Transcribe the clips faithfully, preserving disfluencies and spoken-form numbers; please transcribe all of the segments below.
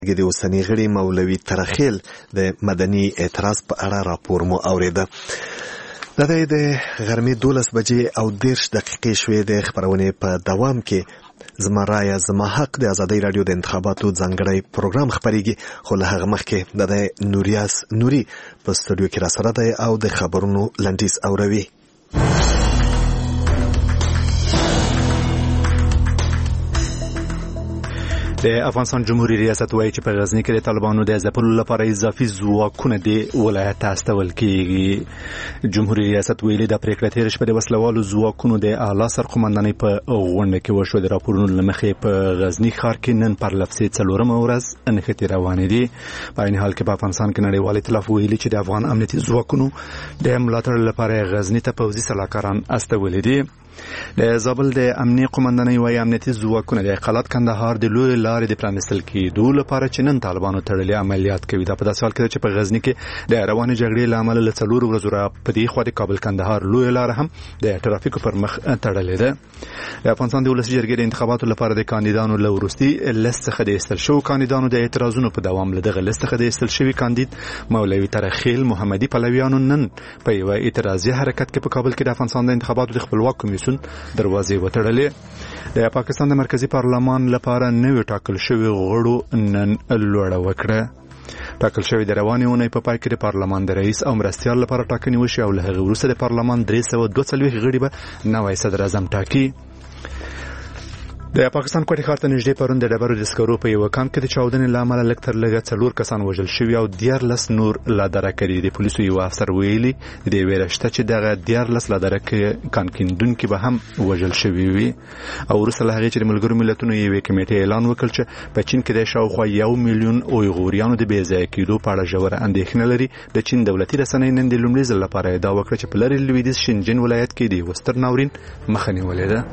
د اوسني غړي مولوي ترخیل د مدني اعتراض په اړه راپور مو اوریده. د دې د غرمې دولس بجې او دیرش دقیقې شوې د خبرونې په دوام کې زما رایه زما حق د ازادي رادیو د انتخاباتو ځانګړی پروګرام خبرېږي، خو له هغه مخکې د نوریاس نوري په سټوډیو کې را سره دی او د خبرونو لنډیز اوروي. د افغانستان جمهوریت ریاست وایي چې په غزنی کې د طالبانو د ځپلو لپاره اضافي ځواکونه د ولایت ته استول کېږي. جمهوریت ریاست ویلي د پریکړه تېره شپه د وسلوالو ځواکونو د اعلی سرقومندانۍ په غونډه کې وشوه. د راپورونو له مخې په غزنی ښار کې نن پرلپسې څلورمه ورځ نښتې روانې دي. په عین حال کې په افغانستان کې نړیوال ائتلاف ویلي چې د افغان امنیتي ځواکونو د ملاتړ لپاره غزنی ته پوځي سلاکاران استولي دي. د زابل د امنیتي قومندانۍ وايي امنیتي ځواکونه د قلات کندهار د لوی لارې د پرانستل کېدو لپاره چې نن طالبانو تړلې عملیات کوي. دا په داسې حال کې چې په غزنی کې د روانې جګړې له امله له څلورو ورځو را په دې خوا د کابل کندهار لوی لار هم د ټرافیکو پر مخ تړلې ده. د افغانستان د ولسي جرګې د انتخاباتو لپاره د کاندیدانو له وروستي لیست څخه د ایستل شوو کاندیدانو د اعتراضونو په دوام له دغه لیست څخه د ایستل شوي کاندید مولوي ترخیل محمدي پلویانو نن په یو اعتراضي حرکت کې په کابل کې د افغانستان د انتخاباتو د خپلواک کمیسیون دروازې وتړلې. د پاکستان د مرکزی پارلمان لپاره نوی ټاکل شوی غړو نن لوړه وکړه. ټاکل شوی د روانې اونۍ په پای کې د پارلمان د رئیس او مرستیال لپاره ټاکنې وشي او له هغې وروسته د پارلمان درې سوه دوه څلوېښت غړي به نوی صدر اعظم ټاکي. د پاکستان کوټې ښار ته نږدې پرون د ډبرو د سکرو په یوه کان کې د چاودنې له امله لږ تر لږه څلور کسان وژل شوي او دیارلس نور لا دره کړي. د پولیسو یو افسر ویلي د دې ویره شته چې دغه دیارلس لا دره کان کیندونکي به هم وژل شوي وي. او وروسته له هغې چې د ملګرو ملتونو یوې کمیټې اعلان وکړ چې په چین کې د شاوخوا یو میلیون اویغوریانو د بې ځایه کېدو په اړه ژوره اندېښنه لري. د چین دولتي رسنۍ نن د لومړي ځل لپاره ادعا وکړه چې په لرې لویدیځ شینجن ولایت کې د یوه ستر ناورین مخه نیولې ده.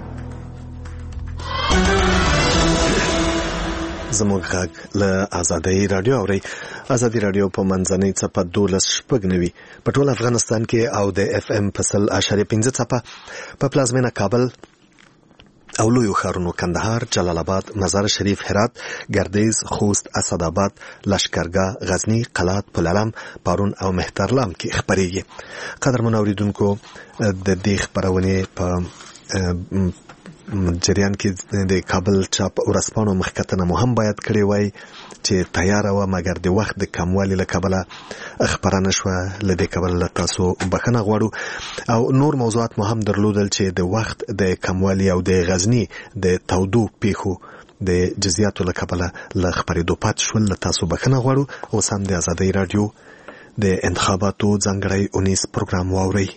زموږ غږ له ازادي رادیو اوري. ازادي رادیو په منځنۍ څپه دولس شپږ نوي په ټول افغانستان کې او د اف ام په سل اشاریه پنځه څپه په پلازمینه کابل او لویو ښارونو کندهار، جلال آباد، مزار شریف، هرات، گردیز، خوست، اسداباد، لشکرګاه، غزنی، قلات، پلالم، پارون او مهترلام کې خبرېږي. قدرمن اوریدونکو، د دې خبرونې په جریان کې د کابل چاپ ورځپاڼو مخکتنه مو هم باید کړې وای چې تیاره وه، مګر د وخت د کموالي له کبله خپره شوه. له دې کبله له تاسو بخښنه غواړو. او نور موضوعات مو هم درلودل چې د وخت د کموالي او د غزني د تودو پیښو د جزئیاتو له کبله له خپرېدو پاتې شول. له تاسو بخښنه غواړو. اوس هم د ازادۍ راډیو د انتخاباتو ځانګړی اونیز پروګرام واورئ.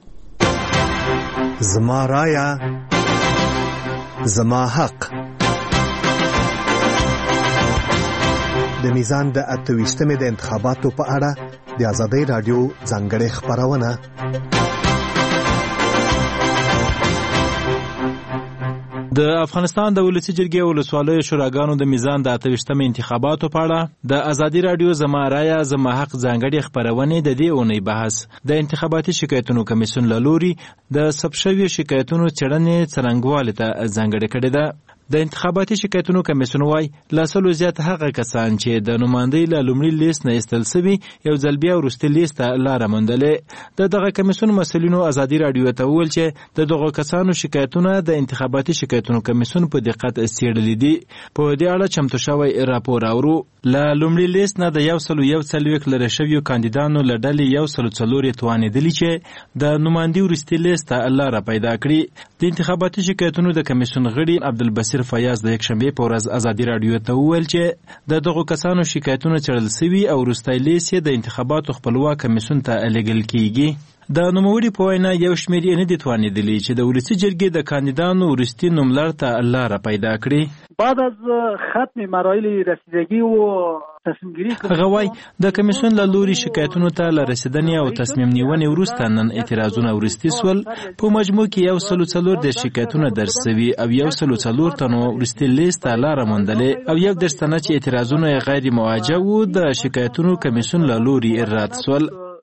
زما رایه زما حق. د میزان د اته ویشتمې د انتخاباتو په اړه د ازادۍ راډیو ځانګړې خپرونه. د افغانستان د ولسي جرګې ولسوالیو شوراګانو د میزان د اته ویشتمې انتخاباتو په اړه د ازادي راډیو زما رایه زما حق ځانګړې خپرونې د دې اونۍ بحث د انتخاباتي شکایتونو کمیسیون له لوري د ثبت شویو شکایتونو څېړنې څرنګوالي ته ځانګړې کړې ده. د انتخاباتي شکایتونو کمیسیون وايي له سلو زیات هغه کسان چې د نمایندۍ له لومړي لیست نه ایستل سوي یو ځل بیا وروستي لیست ته لاره موندلې. د دغه کمیسیون مسؤلینو ازادي راډیو ته وویل چې د دغو کسانو شکایتونه د انتخاباتي شکایتونو کمیسیون په دقت څېړلي دي. په دې اړه چمتو شوی راپور اورو. له لومړي لیست نه د یو سلو یو څلوېښت لرې شویو کاندیدانو له ډلې یو سلو څلور یې توانېدلي چې د نمایندې وروستي لیست ته لاره پیدا کړي. د انتخاباتي شکایتونو د کمیسیون غړي عبدالبصیر فیاض د یکشنبې په ورځ ازادي راډیو ته وویل چې د دغو کسانو شکایتونه څېړل سوي او وروستی لیست یې د انتخاباتو خپلواک کمیسیون ته لیږل کیږي. د نوموړي په وینا یو شمېر یې نه دي توانېدلي چې د ولسي جرګې د کاندیدانو وروستي نوملړ ته لاره پیدا کړي. بعد از ختم مراحل رسیدگی و تصمیم گیری هغه وایي د کمیسیون له لوري شکایتونو ته له رسیدنې او تصمیم نیونې وروسته نن اعتراضونه وروستي سول. په مجموع کې یو سلو څلور دېرش شکایتونه درج سوي او یو سلو څلور تنو وروستي لیست ته لاره موندلې او یو دېرش تنه چې اعتراضونه یې غیر مواجه وو د شکایتونو کمیسیون له لوري رد سول.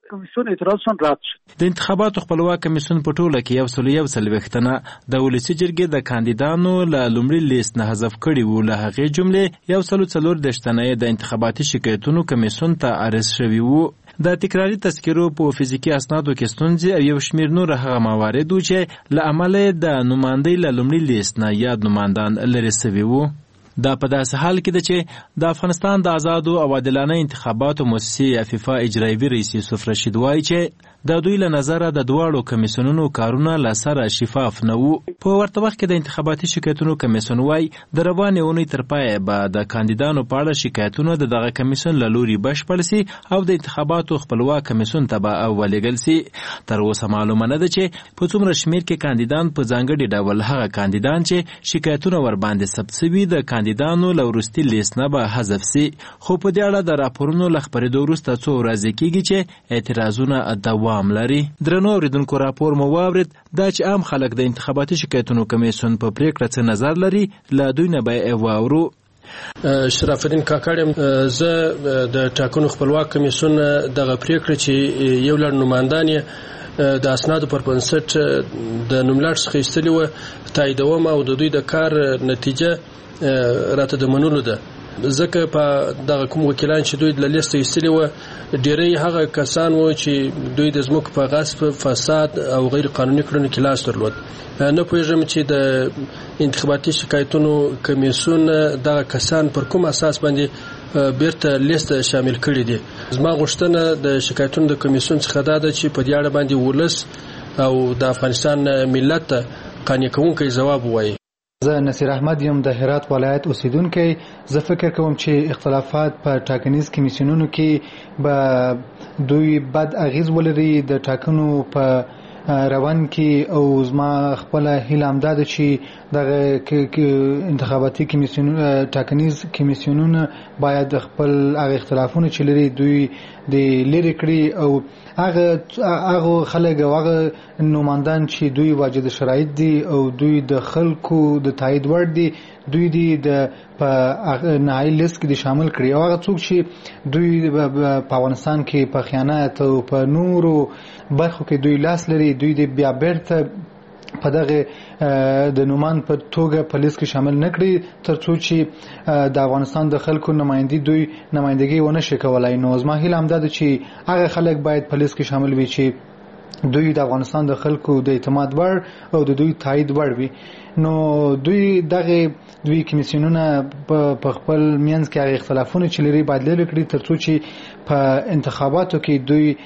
کمیسیون اعتراضشون رد شد. د انتخاباتو خپلواک کمیسیون په ټوله کې یو سل یو څلوېښت تنه د ولسي جرګې د کاندیدانو له لومړي لیست نه حذف کړي وو. له هغې جملې یو سل څلور دېرش تنه د انتخاباتي شکایتونو کمیسیون ته عرض شوي وو. د تکراري تذکرو په فزیکي اسنادو کې ستونزې او یو شمېر نور هغه موارد وو چې له امله د نمایندۍ له لومړي لیست نه یاد نمایندان لرې سوي وو. دا په داسې حال کې ده چې د افغانستان د آزادو او عادلانه انتخاباتو مؤسسې افیفا اجرایوي رئیس یوسف رشید وایي چې د دوی له نظره د دواړو کمیسیونونو کارونه له سره شفاف نه وو. په ورته وخت کې د انتخاباتي شکایتونو کمیسیون وایي د روانې اونۍ تر پایه به د کاندیدانو په اړه شکایتونه د دغه کمیسیون له لوري بشپړ سي او د انتخاباتو خپلواک کمیسیون ته به ولېږل سي. تر اوسه معلومه نه ده چې په څومره شمېر کې کاندیدان په ځانګړي ډول هغه کاندیدان چې شکایتونه ورباندې ثبت سوي د کاندیدانو له وروستي لیست نه به حذف سي. خو په دې اړه د راپورونو له خپرېدو وروسته څو ورځې کېږي چې اعتراضونه دوام لري. درنو اورېدونکو راپور مو واورېد دا چې عام خلک د انتخاباتي شکایتونو کمیسیون په پریکړه څه نظر لري. له دوی نه به یې واورو. شرف الدین کاکړ یم. زه د ټاکنو خپلواک کمیسیون دغه پریکړه چې یو لړ نمایندان یې د اسنادو پر بنسټ د نوملړ څخه ایستلې وه تاییدوم او د دوی د کار نتیجه راته د منلو ده. ځکه په دغه کوم وکیلان چې دوی له لیسته ایستلي وه ډېری هغه کسان وو چې دوی د ځمکو په غصب، فساد او غیر قانوني کړنو کې لاس درلود. نه پوهېږم چې د انتخاباتي شکایتونو کمیسیون دغه کسان پر کوم اساس باندې بیرته لیست شامل کړي دي. زما غوښتنه د شکایتونو د کمیسیون څخه دا ده چې په دې اړه باندې ولس او د افغانستان ملت ته قانع کوونکی ځواب ووایي. زه نصیر احمد یم د هرات ولایت اوسیدونکی. زه فکر کوم چې اختلافات په ټاکنیز کمیسیونونو کې به دوی بد اغیز ولري د ټاکنو په روان کې او زما خپل هیله همدا ده چې دغه انتخاباتي کمیسیونونه ټاکنیز کمیسیونونه باید خپل هغه اختلافونه چې لري دوی د لرې کړي او هغه هغه خلک او هغه نمایندان چې دوی واجد شرایط دي او دوی د خلکو د تایید وړ دي دوی دي د په نهایي لیست کې شامل کړي او هغه څوک چې دوی په افغانستان کې په خیانت او په نورو برخو کې دوی لاس لري دوی د بیا بیرته په دغه د نومان په توګه په لیست کې شامل نه کړي تر څو چې د افغانستان د خلکو نمایندګي دوی نمایندګي ونه شي کولای. نو زما هیله همدا ده چې هغه خلک باید په لیست کې شامل وي چې دوی د افغانستان د خلکو د اعتماد وړ او د دوی تایید وړ وي. نو دوی دغه دوی کمیسیونونه په خپل منځ کې هغه اختلافونه چې لري باید لرې کړي تر څو چې په انتخاباتو کې دوی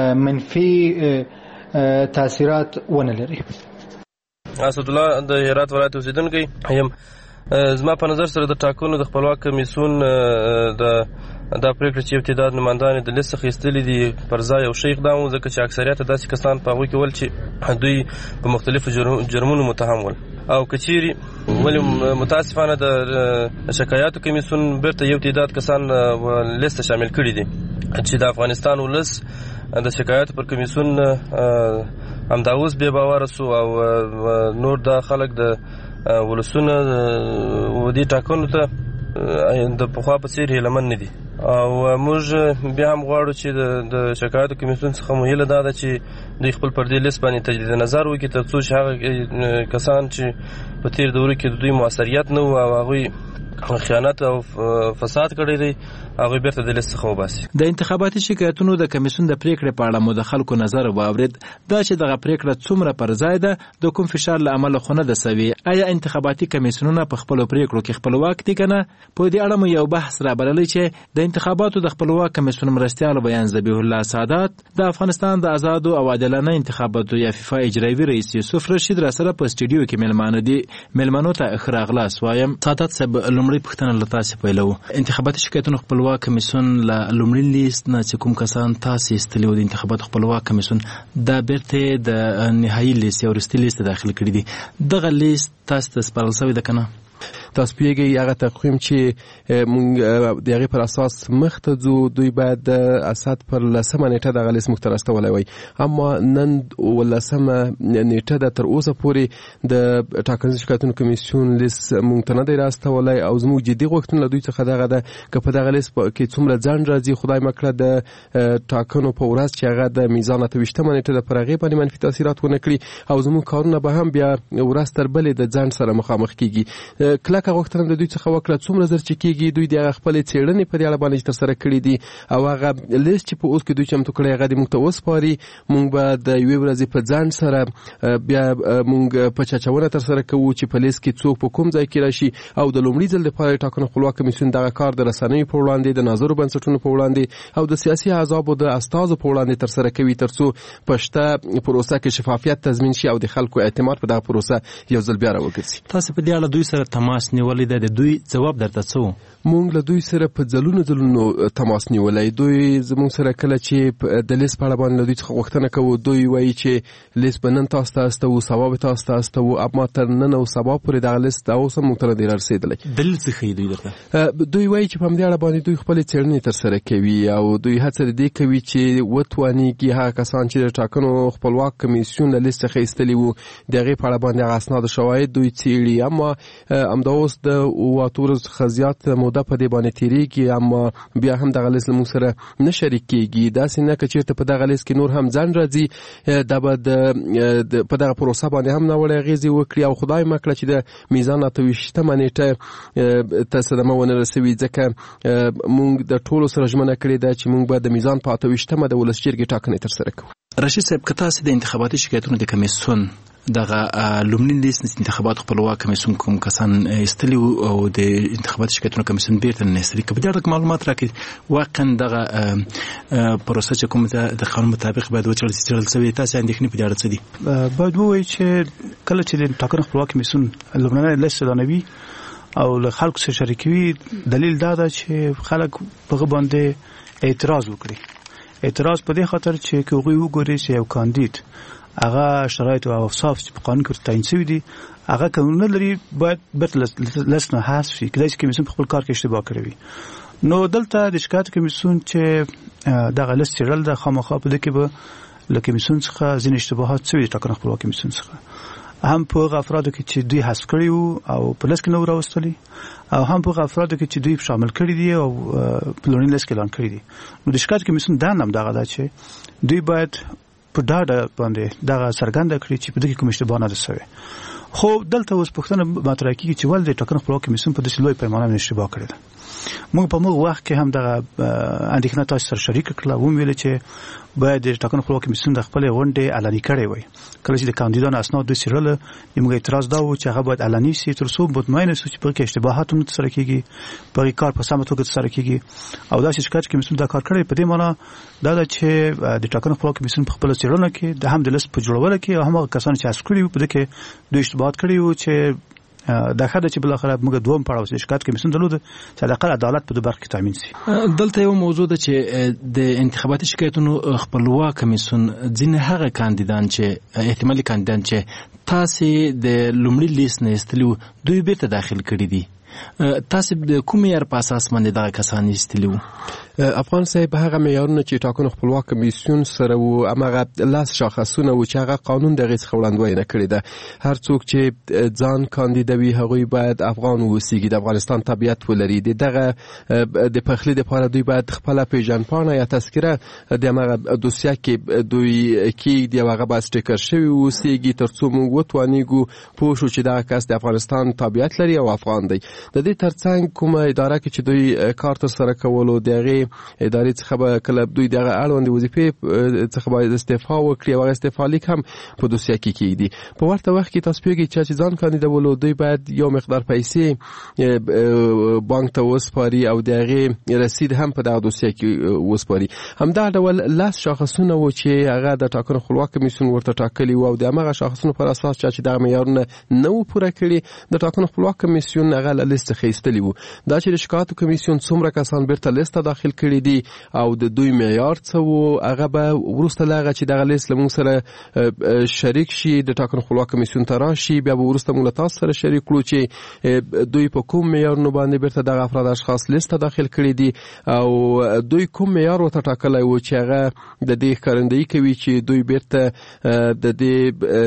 منفي تاثیرات ونه لري. اسد الله د هرات ولایت اوسیدونکی یم. زما په نظر سره د ټاکنو د خپلواک کمیسیون د دا پریکړه چې ابتداد نمایندان د لیست څخه ایستلي دي پر ځای یو ښه اقدام و ځکه چې اکثریت داسې کسان په هغوی کې ول چې دوی په مختلفو جرمونو متهم ول او که چیرې ولې متاسفانه د شکایاتو کمیسیون بیرته یو تعداد کسان لیست شامل کړي دي چې د افغانستان ولس د شکایاتو پر کمیسیون همدا اوس بې باوره سو او نور دا خلک د ولسونه و دې ټاکنو ته د پخوا په څېر هیلهمن نه دي او موږ بیا هم غواړو چې د شکایاتو کمیسیون څخه مو هیله دا ده چې دوی خپل پر دې لیست باندې تجدید نظر وکړي تر څو چې هغه کسان چې په تېر دورو کې د دوی موثریت نه و او هغوی خیانت او فساد کړی دی هغوی بیرته د لیست څخه وباسي. د انتخاباتي شکایتونو د کمیسیون د پریکړې په اړه مو د خلکو نظر واورېد. دا چې دغه پریکړه څومره پر ځای ده د کوم فشار له امله خو نه ده سوې. آیا انتخاباتي کمیسیونونه په خپلو پریکړو کې خپلواک دي که نه؟ په دې اړه مو یو بحث رابللی چې د انتخاباتو د خپلواک کمیسیون مرستیال بیان ذبیح الله سادات د افغانستان د آزادو او عادلانه انتخاباتو یا فیفا اجرایوي رئیس یوسف رشید راسره په سټوډیو کې میلمانه دي. میلمنو ته ښه راغلاست وایم. سادات صاحب لومړی پوښتنه له تاسې پیلوو. انتخاباتي شکایتونو خپلواک کمیسیون له لومړي لیست نه چې کوم کسان تاسې ایستلي وو د انتخاباتو خپلواک کمیسیون دا بیرته د نهایي لیست یا وروستي لیست ته داخل کړي دي. دغه لیست تاسې ته سپارل سوی ده که نه؟ تاسو پیږي هغه تقویم چې مونږ د هغې پر اساس مخ ته ځو دوی باید د اسد پر لسمه نیټه دغه لیست موږ ته راستولی وای اما نن ولسمه نیټه ده تر اوسه پورې د ټاکنیز شکایتونو کمیسیون لیست موږ ته نه دی راستولی او زموږ جدي غوښتنه له دوی څخه دغه ده که په دغه لیست کې څومره ځنډ راځي خدای مکړه د ټاکنو په ورځ چې هغه د میزان اته ویشتمه نیټه ده پر هغې باندې منفي تاثیرات ونه کړي او زموږ کارونه به هم بیا ورځ تر بلې د ځنډ سره مخامخ کیږي کلکه غوښتنه د دوی څخه وکړه څومره زر چې کیږي دوی د هغه خپلې څېړنې په دې اړه باندې ترسره کړي دي او هغه لیست چې په اوس کې دوی چمتو کړی هغه دې موږ ته وسپاري موږ به د یوې ورځې په ځنډ سره بیا موږ په چچونه ترسره کوو چې په لیست کې څوک په کوم ځای کې راشي او د لومړي ځل لپاره ټاکنو خپلواک کمیسیون دغه کار د رسنیو په وړاندې د ناظرو بنسټونو په وړاندې او د سیاسي احزابو د استازو په وړاندې ترسره کوي ترڅو په شته پروسه کې شفافیت تضمین شي او د خلکو اعتماد په دغه پروسه یو ځل بیا راوګرځي. تاسو په دې اړه دوی سره تماس نیولې ده د دوی جواب درته څه؟ مونږ له دوی سره په ځلونو ځلونو تماس نیولی دوی زموږ سره کله چې د لیست په اړه باندې له دوی څخه غوښتنه کوو دوی وایي چې لیست به نن تاسو ته استوو سبا به تاسو ته استوو اما تر نن او سبا پورې دغه لیست اوس هم موږ ته نه دی رارسېدلی. دلیل څه ښیي دوی درته؟ دوی وایي چې په همدې اړه باندې دوی خپلې څېړنې ترسره کوي او دوی هڅه د دې کوي چې وتوانېږي هغه کسان چې د ټاکنو خپلواک کمیسیون له لیست څخه ایستلي وو د هغې په اړه باندې هغه اسناد او شواهد دوی څېړي اما همدا اوس د اووه اتو ورځو څخه زیات موده په دې باندې تېرېږي اما بیا هم دغه لیست له موږ سره نه شریک کېږي داسې نه که چېرته په دغه لیست کې نور هم ځنډ راځي دا به د په دغه پروسه باندې هم ناوړه اغېزې وکړي او خدای مه کړه چې د میزان اته ویشتمه نیټه ته صدمه ونه رسوي ځکه موږ د ټولو سره ژمنه کړې ده چې موږ به د میزان په اته ویشتمه د ولس جرګې ټاکنې ترسره کوو. رشید صاحب که تاسې د انتخاباتي شکایتونو د کمیسیون دغه لومړني لیست انتخابات خپلواک کمیسیون کوم کسان ایستلي او د انتخاباتي شکایتونو کمیسیون بیرته نه ایستلي که په دې اړه معلومات راکړي واقعا دغه پروسه چې کوم د قانون مطابق باید وڅېړل شوې تاسې اندېښنې په دې اړه څه دي؟ باید ووایي چې کله چې د ټاکنو خپلواک کمیسیون لومړنی لیست اعلانوي او له خلکو سره شریکوي دلیل دا ده چې خلک په هغه باندې اعتراض وکړي. اعتراض په دې خاطر چې که هغوی وګوري چې یو کاندید هغه شرایط او اوصاف چې په قانون کې تعیین شوي دي هغه قانون نه لري باید بیرته لیست نه حذف شي کیدای شي کمیسیون په خپل کار کې اشتباه کړی وي. نو دلته د شکایت کمیسیون چې دغه لیست څېړل ده خامخا په دې کې به له کمیسیون څخه ځینې اشتباهات شوي دي ټاکنو خپلواک کمیسیون څخه هم په هغه افرادو کې چې دوی حذف کړي وو او په لیست کې نه راوستلي او هم په هغه افرادو کې چې دوی شامل کړي دي او په لومړني لیست کې اعلان کړي دي. نو د شکایت کمیسیون دا نام دغه ده چې دوی باید په ډاډه باندې دغه څرګنده کړي چې په دې کې کوم اشتباه نه ده شوی. خو دلته اوس پوښتنه مطرح کېږي چې ولې د ټاکنو خپلواک کمیسیون په داسې لوی پیمانه باندې اشتباه کړې ده. موږ په موږ وخت کې هم دغه اندېښنه تاسو سره شریکه کړله ومویل چې باید د ټاکنو خپلواک کمیسیون د خپلې غونډې اعلاني کړې وای کله چې د کاندیدانو اسناد دوی څېړله موږ اعتراض دا و چې هغه باید اعلاني شي تر څو مطمئن شو چې په کې اشتباهات هم ترسره کېږي په کار په سمه توګه ترسره کېږي او داسې شکایت کمیسیون دا کار کړی په دې معنی دا ده چې د ټاکنو خپلواک کمیسیون په خپله څېړنه کې د هم د لیست په جوړولو کې او هم هغه کسان چې حذف کړي وو په دې کې دوی اشتباهات کړي وو چې دا خاطر چې بل اخر موږ دوم پړاو چې شکایت کمیسیون درلود چې د اقل عدالت په دې برخه کې تامین شي. دلته یو موضوع ده چې د انتخاباتي شکایتونو خپلواک کمیسیون ځینې هغه کاندیدان چې احتمالي کاندیدان چې تاسې د لومړي لیست نه ایستلي وو دوی بیرته داخل کړي دي تاسې د کوم معیار په اساس باندې دغه کسان ایستلي وو؟ افغان صاحب هغه معیارونه چې ټاکنو خپلواک کمیسیون سره وو هماغه لاس شاخصونه وو چې هغه قانون دغه څخه وړاندوینه کړې ده. هر څوک چې ځان کاندیدوي هغوی باید افغان واوسیږي د افغانستان طبیعت ولري دغه د پخلي لپاره دوی باید خپل پیژندپاڼه یا تذکره د هغه دوسیه کې دوی کې دی هغه باید سټیکر شوی واوسیږي ترڅو موږ وتوانیږو پوه شو چې دغه کس د افغانستان طبیعت لري او افغان دی. د دې ترڅنګ کومه اداره کې چې دوی کار ترسره کولو دغه ادارې څخه به کله دوی دغه اړوند وظیفې څخه باید استعفا وکړي او استعفا لیک هم په دوسیه کې کېږدي. په ورته وخت کې تاسو پیږئ چې ځان کاندیدولو دوی باید یو مقدار پیسې بانک ته وسپاري او دغه رسید هم په دغه دوسیه کې وسپاري. همدا ډول لاس شاخصونه و چې هغه د ټاکنو خپلواک کمیسیون ورته ټاکلي او د هغه شاخصونو پر اساس چې دغه معیارونه نه و پوره کړي د ټاکنو خپلواک کمیسیون هغه له له لیست څخه ایستلی وو. دا چې د شکایاتو کمیسیون څومره کسان بیرته لیست ته داخل کړي دي او د دوی معیار څه وو، هغه به وروسته له هغه چې دغه لیست له موږ سره شریک شي د ټاکنو خپلواک کمیسیون ته راشي، بیا به وروسته موږ له تاسو سره شریک کړو چې دوی په کوم معیارونو باندې بیرته دغه افراد اشخاص لیست ته داخل کړي دي او دوی کوم معیار ورته ټاکلی و چې هغه د دې ښکارندویي کوي چې دوی بیرته د دې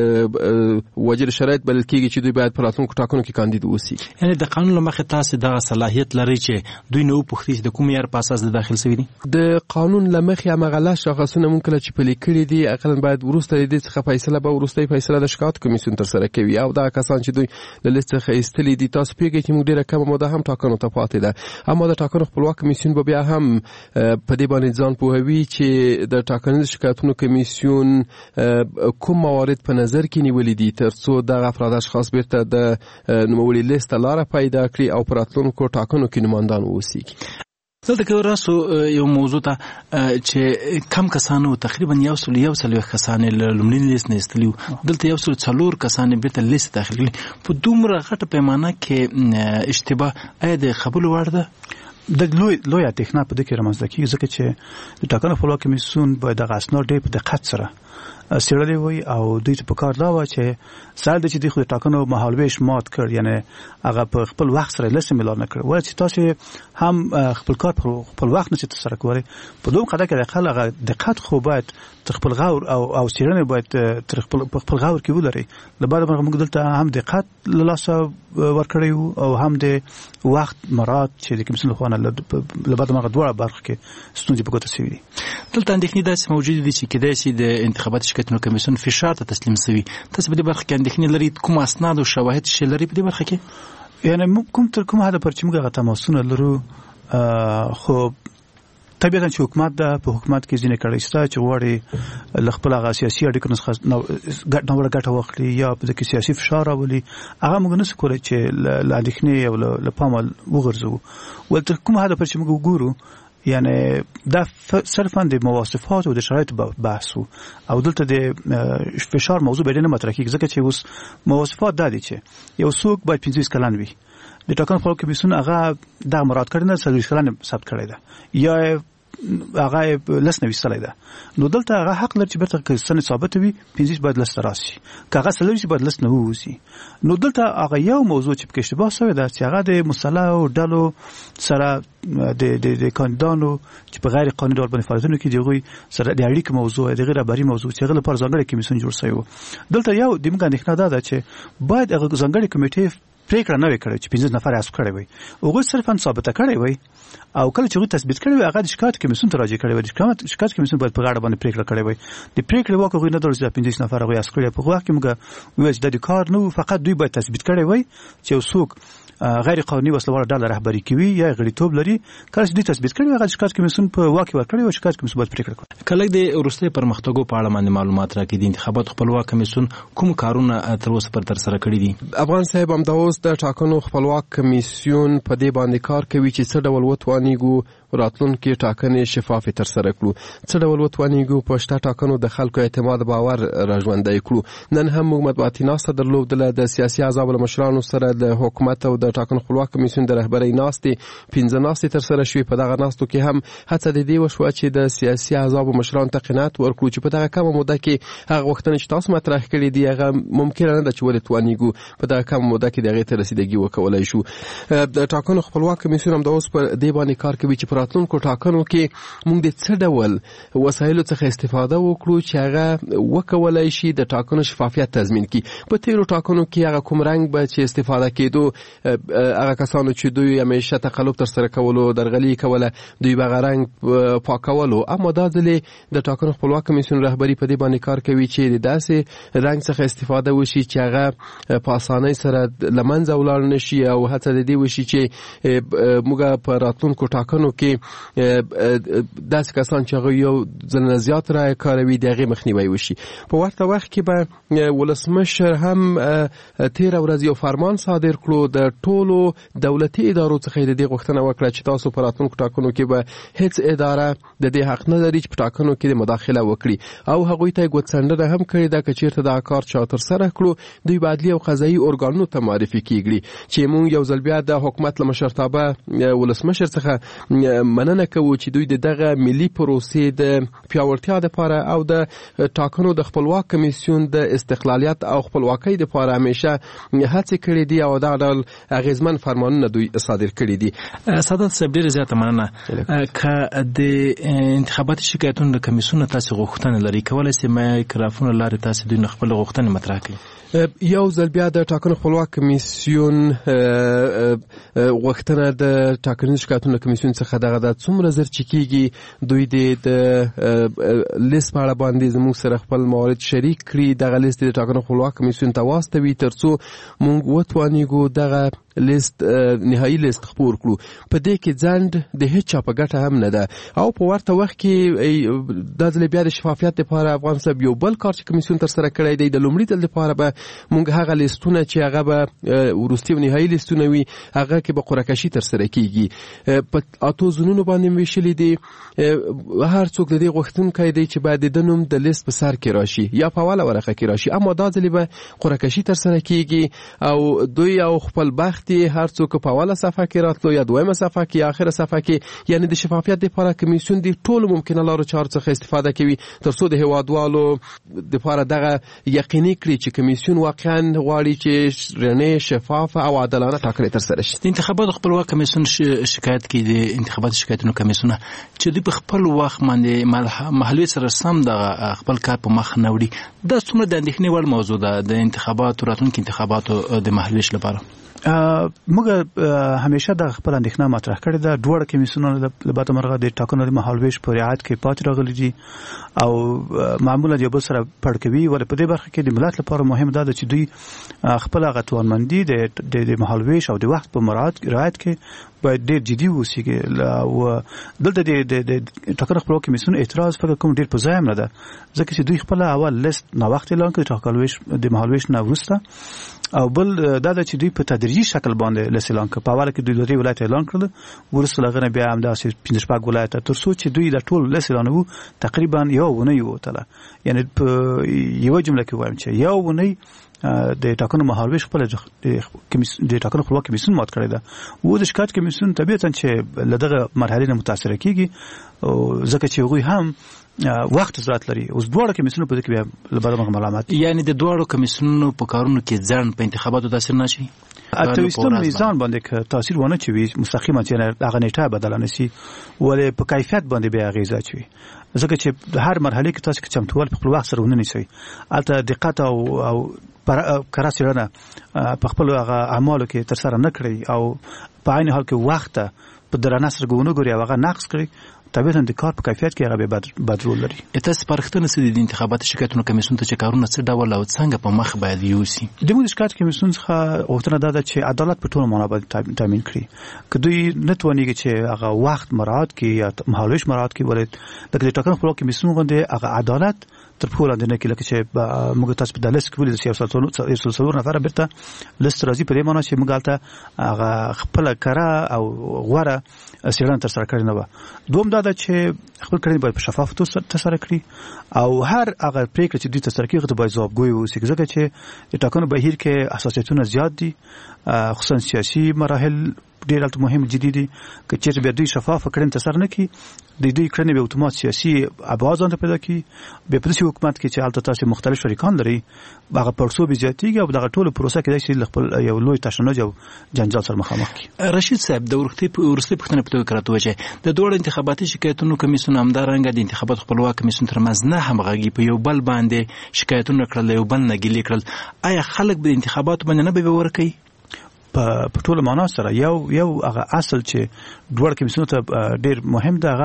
وجه شرایط بلل کېږي چې دوی باید په راتلونکو ټاکنو کې کاندید اوسي. یعنې د قانون له مخې تاسې دغه صلاحیت لرئ چې دوی نه وپوښتي چې د کوم معیار په اساس د داخل سوي دي؟ د قانون له مخې هماغه لس شاخصونه مونږ کله چې پلي کړي دي اقلا باید وروسته د دې څخه فیصله به وروستۍ فیصله د شکایت کمیسیون ترسره کوي او دغه کسان چې دوی له لیست څخه ایستلي دي، تاسو پوهېږئ چې موږ ډېره کمه موده هم ټاکنو ته پاتې ده، اما د ټاکنو خپلواک کمیسیون به بیا هم په دې باندې ځان پوهوي چې د ټاکنیز شکایتونو کمیسیون کوم موارد په نظر کې نیولي دي تر څو دغه افراد اشخاص بیرته د نوموړي لیست ته لاره پیدا کړي او په راتلونکو ټاکنو کې نمایندان واوسیږي. دلته که راسو یو موضوع ته چې کم کسانو تقریبا یو سل یو څلوېښت کسان له لومړي لیست نه ایستلي وو، دلته یو سل څلور کسان بیرته لیست داخل کړي. په دومره غټه پیمانه کې اشتباه آیا د قبولو وړ ده؟ د لوی لوی اندېښنه په دې کې رامنځته کېږي ځکه چې د ټاکنو خپلواک کمیسیون باید دغه اسناد ډېر په دقت سره څېړلي وي او دوی ته په کار دا وه چې سهار دی چې دوی خو د ټاکنو مهالویش مات کړ، یعنې هغه په خپل وخت سره لیست اعلان نه کړ. وایي چې تاسې هم خپل کار په خپل وخت نشئ ترسره کولی، په دوم قضیه کې د اقل هغه دقت خو باید تر خپل غور او او څېړنې باید تر خپل په خپل غور کې ولرئ. له بعده موږ دلته هم دقت له لاسه ورکړی وو او هم د وخت مراعات چې د کمیسیون لخوا نه له بعده موږ دواړه برخو کې ستونزې په ګوته سوي دي. دلته اندېښنې داسې موجودې دي چې کیدای شي د انتخاباتي شکایتونو کمیسیون فشار ته تسلیم سوي. تاسو په دې برخه کې اندېښنې لرئ؟ کوم اسناد او شواهد چې لرئ په دې برخه کې؟ یعنې کوم تر کوم حده پورې چې موږ هغه تماسونه لرو، خو طبیعتا چې حکومت ده، په حکومت کې ځینې کړۍ شته چې غواړي له خپل هغه سیاسي اړیکو څخه ناوړه ګټه واخلي یا په دې کې سیاسي فشار راولي. هغه موږ نشو کولی چې له اندېښنې او له پامه وغورځوو. ول تر کومه حده پورې چې موږ وګورو، یعنی دا صرفا د مواصفات او د شرایط بحث او دلته د فشار موضوع به نه مطرح کیږي ځکه چې اوس مواصفات دا دي چې یو څوک باید پنځه کلن وي، د ټاکنو خپلواک کمیسیون هغه دا مراد کړی نه څلوېښت کلن ثبت کړی ده یا هغه لس نه ویستلی ده، نو دلته هغه حق لري چې بیرته که سن ثابته وي پنځه باید لس ته راسي، که هغه څلوېښت باید لس نه ووځي. نو دلته هغه یو موضوع چې پکې اشتباه شوی ده چې هغه د مسلحو ډلو سره د د د کاندیدانو چې په غیر قانوني ډول باندې فعالیتونه کوي د هغوی سره د اړیکې موضوع د غیر رهبري موضوع چې هغه لپاره ځانګړی کمیسیون جوړ شوی و. دلته یو د موږ اندېښنه دا ده چې باید هغه ځانګړې کمیټې پریکړه نه وي کړې چې پنځه نفر حذف کړی وي، هغوی صرفا ثابته کړی وي او کله چې هغوی تثبیت کړی وي هغه د شکایت کمیسیون ته راجع کړی وي. د شکایت کمیسیون باید په غاړه باندې پریکړه کړی وي. د پریکړې واک هغوی نه درلود چې پنځه نفر هغوی حذف کړي. په وخت کې موږ وویل چې دا د کار نه و، فقط دوی باید تثبیت کړی وي چې یو څوک غیر قانوني وسلوال ډله رهبري کوي یا غړیتوب لري. کله چې دوی تثبیت کړي هغه شکایت کمیسیون په واک ورکړي او شکایت کمیسیون باید پریکړه وکړي. کله د وروستي پرمختګو په اړه باندې معلومات راکړي د انتخاباتو خپلواک کمیسیون کوم کارونه تر اوسه پر تر سره کړي دي؟ افغان صاحب هم دا اوس د ټاکنو خپلواک کمیسیون په دې باندې کار کوي چې څه ډول وتوانیږو راتلونکي ټاکنې شفافې تر سره کړو، څه ډول وتوانیږو په شته ټاکنو د خلکو اعتماد باور راژوندی کړو. نن هم موږ مطبوعاتي ناسته درلودله د سیاسي احزابو له مشرانو سره د حکومت او د ټاکنو خپلواک کمیسیون د رهبرۍ ناستې پنځه ناستې تر سره شوې. په دغه ناستو کې هم هڅه د دې وشوه چې د سیاسي احزابو مشرانو ته قناعت ورکړو چې په دغه کمه موده کې هغه غوښتنې چې تاسو مطرح کړي دي هغه ممکنه نه ده چې ولې توانیږو په دغه کمه موده کې د هغې ته رسیدګي وکولی شو. د ټاکنو خپلواک کمیسیون هم د اوس په دې باندې کار کوي چې په راتلونکو ټاکنو کې موږ د څه ډول وسایلو څخه استفاده وکړو چې هغه وکولای شي د ټاکنو شفافیت تضمین کړي. په تیرو ټاکنو کې هغه کوم رنګ به چې استفاده کېدو هغه کسانو چې دوی همیشه تقلب تر سره کولو درغلي کوله دوی به هغه رنګ پاکولو، اما دا ځلې د ټاکنو خپلواک کمیسیون رهبري په دې باندې کار کوي چې د داسې رنګ څخه استفاده وشي چې هغه په اسانۍ سره له منځه ولاړ نه شي او هڅه د دې وشي چې موږ په راتلونکو ټاکنو کې داسې کسان چې هغه یو ځل نه زیات رایې کاروي د هغې مخنیوی وشي. په ورته وخت کې به ولسمشر هم تېره ورځ یو فرمان صادر کړو د ټولو دولتي ادارو څخه د دې غوښتنه وکړه چې تاسو په راتلونکو ټاکنو کې به هیڅ اداره د دې حق نه لري چې په ټاکنو کې مداخله وکړي او هغوی ته یې ګوتڅنډنه هم کړې ده که چېرته دغه کار چا ترسره کړو دوی به عدلي او قضایي ارګانونو ته معرفي کیږي چې موږ یو ځل بیا د حکومت له مشرتابه ولسمشر څخه مننه کوو چې دوی دغه ملي پروسې د پیاوړتیا لپاره او د ټاکنو د خپلواک کمیسیون د استقلالیت او خپلواکۍ لپاره همیشه هڅې کړې دي او دا ډول اغیزمن فرمانونه دوی صادر کړي دي. سعادت صاحب ډېره زیاته مننه. که د انتخاباتي شکایتونو د کمیسیون تاسو غوښتنه لري کولای شئ مایکروفون لارې تاسو دوی خپل غوښتنې مطرح کړئ. یو ځل بیا د ټاکنو خپلواک کمیسیون غوښتنه د ټاکنیز شکایتونو کمیسیون څخه دغه د څومره زر چې کیږي دوی د لیست په اړه باندې زموږ سره خپل موارد شریک کړي دغه لیست د ټاکنو خپلواک کمیسیون ته واستوي ترڅو موږ وتوانیږو دغه لیست نهایی لیست خپور کړو. په دې کې ځنډ د هیڅ چا په ګټه هم نه ده او په ورته وخت کې د ځل بیا د شفافیت لپاره افغان صاحب یو بل کار چې کمیسیون تر سره کړی دی د لومړي ځل لپاره به موږ هغه لیستونه چې هغه به وروستي او نهایی لیستونه وي هغه کې به قرعه کشي تر سره کیږي. په اتو زونونو باندې ویشلې دي هر څوک د دې غوښتونکی دی چې باید د نوم د لیست په سر کې راشي یا په اوله ورقه کې راشي اما دا ځل به قرعه کشي تر سره کیږي او دوی او خپل بخت هر څوک په اوله صفحه کې راتلو یا دویمه صفحه کې یا اخره صفحه کې یعنی د شفافیت لپاره کمیسیون د ټولو ممکنه لارو چارو څخه استفاده کوي ترڅو د هیوادوالو لپاره دغه یقیني کړي چې کمیسیون واقعا غواړي چې رڼې شفاف او عادلانه ټاکنې تر سره شي. د انتخاباتو خپلواک کمیسیون شکایت کوي د انتخاباتو شکایتونو کمیسیون چې دوی په خپل وخت باندې محلي سره سم د خپل کار په مخ نه وړي. دا څومره د اندېښنې وړ موضوع ده د انتخاباتو راتلونکي انتخاباتو د محلي لپاره؟ موږ همیشه د خپل اندېښنه مطرح کړې ده. دوه کمیسیونونه د بعد مرغه د ټاکنو د مهالویش په رعایت کې پاتې راغلي دي او معمولا یو بل سره پړ کوي ولې په دې برخه کې د ملت لپاره مهم ده چې دوی خپل غتوانمندي د د مهالویش او د وخت په مراعات رعایت کې باید ډېر جدي ووسیږي او دلته د ټاکنو خپلواک کمیسیون اعتراض فکر کوم ډېر په ځای هم نه ده ځکه چې دوی خپل اول لیست نا وخت اعلان کړ ټاکنویش د مهالویش نه وروسته او بل دا د چې دوی په تدریجي شکل باندې لیست اعلان کړ. په اوله کې دوی لري ولایت اعلان کړل وروسته لغنه بیا هم داسې پنځه شپږ ولایت تر څو چې دوی د ټول لیست اعلانوي تقریبا یو ونه یو تله یعنی په یو جمله کې وایم چې یو ونه د ټاکنو مهالویش خپل د ټاکنو خپلواک کمیسیون مات کړی ده و د شکایت کمیسیون طبیعتا چې لدغه مرحله نه متاثر کیږي او ځکه چې هغوی هم وخت ضرورت لري. اوس دواړه کمیسیونونه په دې کې بیا لبرمغه ملامت یعنی د دواړو کمیسیونونو په کارونو کې ځان په انتخاباتو تاثیر نشي اتویستون میزان باندې تاثیر ونه چوي مستقیما چې هغه نیټه بدل نه سي ولې په کیفیت باندې بیا غیزه چوي ځکه چې د هر مرحله کې تاسو کې چمتووال په خپل وخت سره ونه نیسي البته دقت او او کره سره په خپل هغه اعمالو کې تر سره نه کړی او په عین حال کې وخت په درنه سره ګونو ګوري هغه نقص کړی طبیعتا د کار په کیفیت کې هغه به بدرول لري. تاسو پرختنه سدي د انتخاباتو شکایتونو کمیسیون ته چې کارونه څه ډول او څنګه په مخ باید یوسي؟ د موږ شکایت کمیسیون څخه غوښتنه ده چې عدالت په ټولو معنا باندې تامین کړي که دوی نه توانیږي چې هغه وخت مراعات کړي یا مهالویش مراعات کړي ولې د ټاکنو خپلواک کمیسیون باندې هغه عدالت تر پوله د نه کې لکه چې موږ تاسو په دلس کې ولې د سیاستونو یو څلور نفر بیرته لست راځي په دې معنی چې موږ البته هغه خپل کړه او غوړه سیران تر سره کړی نه و. دوم دا ده چې خپل کړنې باید په شفاف توګه تر سره کړي او هر هغه پریکړه چې دوی تر سره کوي باید ځوابګوی وي ځکه چې د ټاکنو بهیر کې اساسیتونه زیات دي خصوصا سیاسي مراحل ډېر البته مهم جدي دي که چېرته بیا دوی شفاف کړنې تر سره نه کړي د دوی کړنې به اتومات سیاسي ابعاد ځان ته پیدا کړي بیا په داسې حکومت کې چې هلته تاسو مختلف شریکان لري هغه پړسوب زیاتېږي او دغه ټوله پروسه کېدای شي خپل یو لوی تشنج او جنجال سره مخامخ کړي. رشید صاحب د وروستۍ پوښتنه په توګه راته ووایه د دواړو انتخاباتي شکایتونو کمیسیون همدارنګه د انتخاباتو خپلواک کمیسیون ترمنځ نه همغږي په یو بل باندې شکایتونه کړل یو بل نه ګیلې کړل آیا خلک به انتخاباتو باندې نه به ورکوي؟ په ټول معنا سره یو یو هغه اصل چې دوړ کمیسیون ته ډیر مهم ده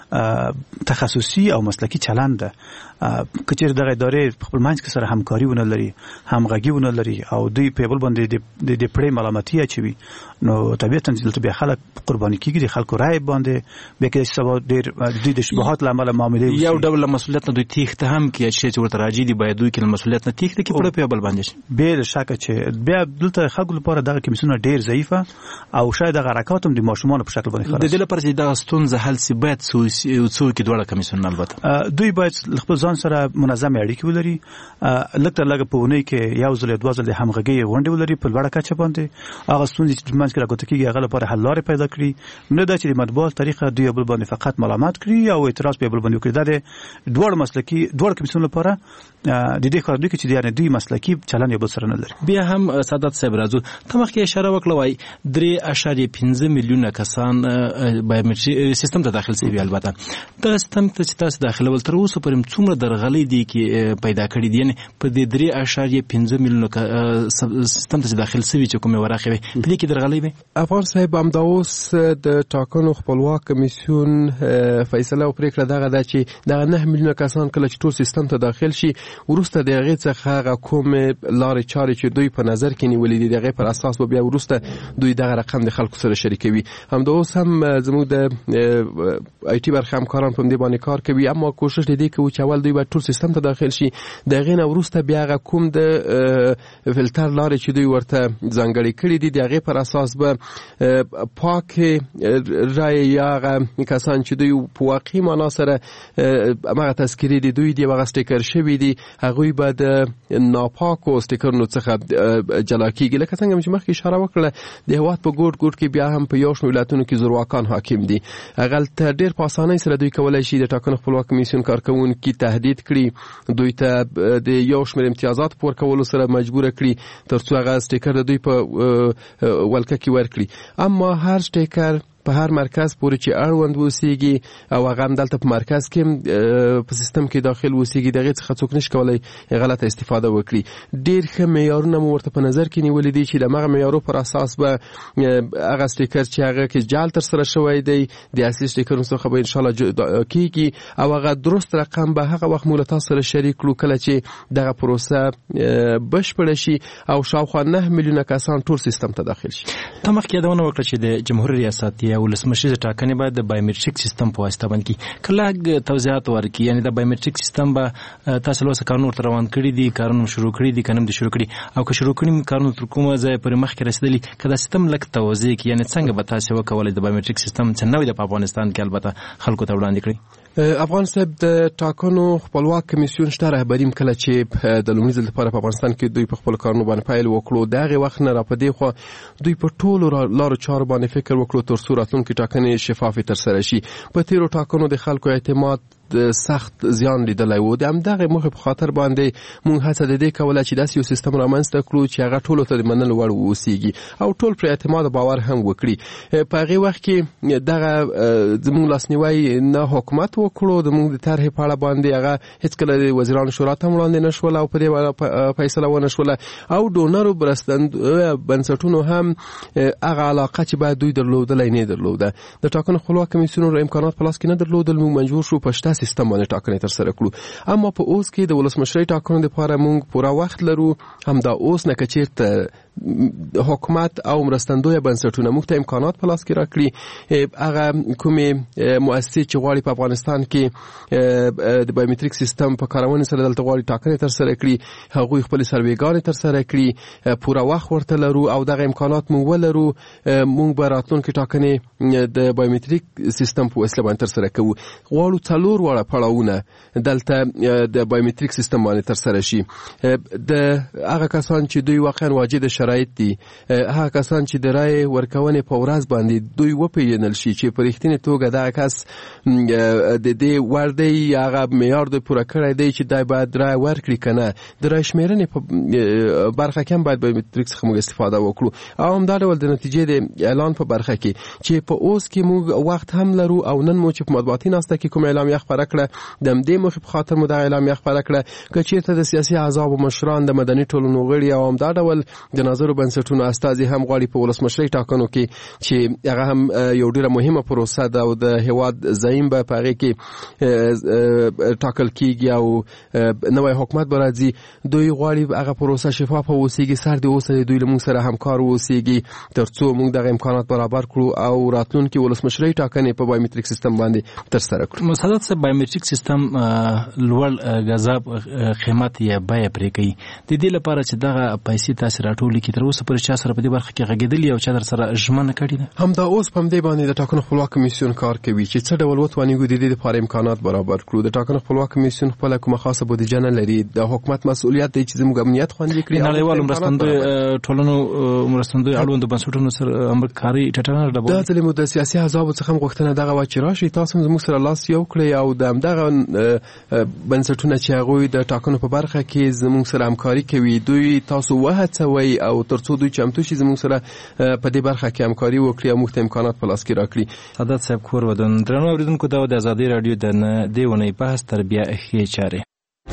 هغه تخصصي او مسلکی چلند ده کچېر دغه ادارې خپل منځ کې سره همکاري ونه لري همغږي ونه لري او دوی په بل باندې د د پړې ملامتي اچوي نو طبيعتا چې بیا خلک قرباني کیږي د خلکو رائے باندې به کې سبا ډیر د شبهات لامل معاملې یو ډول مسولیت نه دوی تیخته هم کې چې ورته راځي دی باید دوی کې مسولیت نه تیخته کې پړې په بل باندې به شک چې بیا دلته خلکو لپاره دغه کمیسیونونه ډیر ضعیفه او شاید د حرکت هم د ماشومان په شکل باندې خلاص. د دې لپاره چې دا ستونزه حل سي باید څو کې دوړه کمیسیونونه البته دوی باید خپل ځان سره منظم اړیکې ولري، لکه لکه په ونې کې یو ځل دوه ځل د همغږي غونډې ولري په لوړه کچه باندې، هغه ستونزې چې منځ کې راګوت کېږي هغه لپاره حل لارې پیدا کړي، نه دا چې د مطبوعات طریقه دوی بل باندې فقط ملامت کړي او اعتراض په بل باندې وکړي. دا د دوړ مسلکي دوړ کمیسیون لپاره د دې کار دوی چې د دوی مسلکي چلن یو بل سره نه لري. بیا هم سعادت صاحب راځو ته مخکې اشاره وکړه وای درې اعشاریه پنځه میلیونه کسان بایومټریک سیستم ته داخل شوي. البته دا سیستم ته چې تاسو داخله ول تر اوسه پرې څومره درغلي دي کې پیدا کړی دي، یعنی په دې درې اعشاریه پنځه میلیونه سیستم ته داخل شوي چې کومه ورخه وي په دې کې درغلي وي. افغان صاحب هم دا اوس د ټاکنو خپلواک کمیسیون فیصله او پریکړه دغه ده چې دغه نه میلیونه کسان کله چې ټول سیستم ته داخل شي ورسته د هغې څخه هغه کومې لارې چارې چې دوی په نظر کې نیولې دي د هغې پر اساس به بیا وروسته دوی دغه رقم د خلکو سره شریکوي. همدا اوس هم زموږ د آی ټي برخه همکاران په دې باندې کار کوي، اما کوشش دې کوي چې اول دوی به ټول سیستم ته داخل شي، د هغې نه وروسته بیا هغه کوم د فلټر لارې چې دوی ورته ځانګړې کړي دي د هغې پر اساس به پاکې رایې یا هغه کسان چې دوی په واقعي معنا سره همغه تذکیرې دي دوی دي هغه سټیکر شوي دي هغوی به د ناپاکو سټیکرونو څخه جلا کېږي. لکه څنګه چې مخکې اشاره وکړه د هېواد په ګوټ ګوټ کې بیا هم په یو شمېر ولایتونو کې زورواکان حاکم دي، هغلته ډېر په اسانۍ سره دوی کولی شي د ټاکنو خپلواک کمیسیون کارکوونکي تهدید کړي، دوی ته د یو شمېر امتیازات په ورکولو سره مجبوره کړي تر څو هغه سټیکر د دوی په ولکه کې ورکړي. اما هر سټیکر په هر مرکز پورې چې اړوند اوسېږي او هغه هم دلته په مرکز کې په سیستم کې داخل اوسېږي د هغې څخه څوک نشي کولی غلطه استفاده وکړي. ډېر ښه معیارونه مو ورته په نظر کې نیولي دي چې د همغه معیارو پر اساس به هغه سټیکر چې هغه کې جعل ترسره شوی دی د اصلي سټیکرونو څخه به انشاءالله جدا کېږي او هغه درست رقم به هغه وخت مو له تاسو سره شریک کړو کله چې دغه پروسه بشپړه شي او شاوخوا نه میلیونه کسان ټول سیستم ته داخل شي. ته مخکې یادونه وکړه چې د جمهور ریاست یا ولسمشریزه ټاکنې باید د بایومټریک سیستم په واسطه باندې کړي. کله توضیحات ورکړي یعنی د بایومټریک سیستم به تاسو له کارونو ورته روان کړي دي، کارونه شروع کړي دي، کنه دي شروع کړي او که شروع کړي کارونه تر کومه ځای پورې مخکې رسیدلي که دا سیستم لږ توضیح کړي یعنی څنګه به تاسو وکولای د بایومټریک سیستم چې نوی د افغانستان کې البته خلکو ته وړاندې کړي. افغان صاحب د ټاکنو خپلواک کمیسیون شته رهبریم کله چې د لومړي ځل لپاره په افغانستان کې دوی په خپل کارونو باندې پیل وکړو د هغې وخت نه را په دې خوا دوی په ټولو لارو چارو باندې فکر وکړو تر څو راتلونکي ټاکنې شفافې ترسره شي. په تېرو ټاکنو د خلکو اعتماد سخت زیان لیدلی و، د همدغې موخې په خاطر باندې موږ هڅه د دې کوله چې داسې یو سیستم رامنځته کړو چې هغه ټولو ته د منلو وړ واوسېږي او ټول پرې اعتماد او باور هم وکړي. په هغې وخت کې دغه زموږ لاسنیوی نه حکومت وکړو، زموږ د طرحې په اړه باندې هغه هېڅکله د وزیرانو شورا ته هم وړاندې نه شوله او په دې فیصله ونه شوله او ډونرو بنسټونو هم هغه علاقه چې باید دوی درلودلی نه درلوده. د ټاکنو خپلواک کمیسیون امکانات په لاس کې نه درلودل، موږ مجبور شو په شته سیستم باندې ټاکنې ترسره کړو. اما په اوس کې د ولسمشرۍ ټاکنو لپاره موږ پوره وخت لرو، همدا اوس نه که چېرته حکومت او مرستندویه بنسټونه موږ ته امکانات په لاس کې راکړي، هغه کومې مؤسسې چې غواړي په افغانستان کې د بایومټریک سیستم په کارونې سره دلته غواړي ټاکنې ترسره کړي، هغوی خپلې سروېګانې ترسره کړي، پوره وخت ورته لرو او دغه امکانات موږ ولرو. موږ به راتلونکې ټاکنې د بایومټریک سیستم په وسیله باندې ترسره کوو. غواړو څلور واړه پړاوونه دلته د بایومټریک سیستم باندې ترسره شي. د هغه کسان چې دوی واقعا واجد شرایط دي، هغه کسان چې د رایې ورکونې په ورځ باندې دوی وپېژنل شي چې په رښتینې توګه دغه کس د دې وړ دی، هغه معیار دوی پوره کړی دی چې دی باید رایې ورکړي که نه. د رایې شمېرنې په برخه کې هم باید بایومټریک څخه موږ استفاده وکړو او همدا ډول د نتیجې د اعلان په برخه کې چې په اوس کې موږ وخت هم لرو او نن مو چې په مطبوعاتي ناسته کې کوم اعلامیه خپره کړه د همدې موخې په خاطر مو دغه اعلامیه خپره کړه که چېرته د سیاسي احزابو مشران د مدني ټولنو غړي او همدا ډول د ناظرو بنسټونو استازي هم غواړي په ولسمشرۍ ټاکنو کې چې هغه هم یو ډېره مهمه پروسه ده او د هېواد زعیم به په هغې کې ټاکل کېږي او نوی حکومت به راځي، دوی غواړي هغه پروسه شفافه واوسېږي. سر د اوسه دوی له موږ سره همکار واوسېږي تر څو موږ دغه امکانات برابر کړو او راتلونکي ولسمشرۍ ټاکنې په بایومټریک سیستم باندې ترسره کړو. سعادت صاحب بایومټریک سیستم لوړ غذاب قیمت یا بیه پرې کوي، د دې لپاره چې دغه پیسې تاسو راټولې کې تر اوسه پورې چا سره په دې برخه کې غږېدلی او چا در سره ژمنه کړې ده؟ همدا اوس په همدې باندې د ټاکنو خپلواک کمیسیون کار کوي چې څه ډول وتوانیږو د دې لپاره امکانات برابر کړو. د ټاکنو خپلواک کمیسیون خپله کومه خاصه بودیجه نه لري. د حکومت مسؤلیت دی چې زموږ امنیت خوندي کړي. نړیوالو مرستندویو ټولنو مرستندویو اړوندو بنسټونو سره همکاري ټټنه ډبول. دا ځلې مو د سیاسي احزابو څخه هم غوښتنه دغه وه چې راشئ تاسو هم زموږ سره لاس یو کړئ او د همدغه بنسټونه چې هغوی د ټاکنو په برخه کې زموږ سره همکاري کوي دوی تاسو وهڅوئ او تر څو دوی چمتو شي زموږ سره په دې برخه کې همکاري وکړي او موږ ته امکانات په لاس کې راکړي. سعادت صاحب کور ودان درنو اوریدونکو دا د ازادي رادیو د دې ونې بحث تربیه ښې چارې.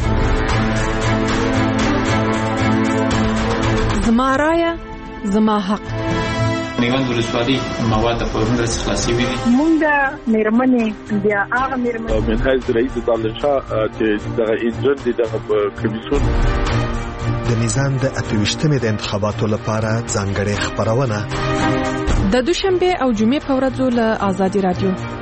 زما رایه زما حق. میوند ولسوالي مواد په موږ سره خلاصي وي. موږ مېرمنې بیا هغه مېرمنې من حیث رئیس دالشاه چې دغه انجن دي دغه کمیسیون د میزان د اتویشتمې د انتخاباتو لپاره ځانګړې خبرونه د دوشنبه او جمعې په ورځو له ازادي رادیو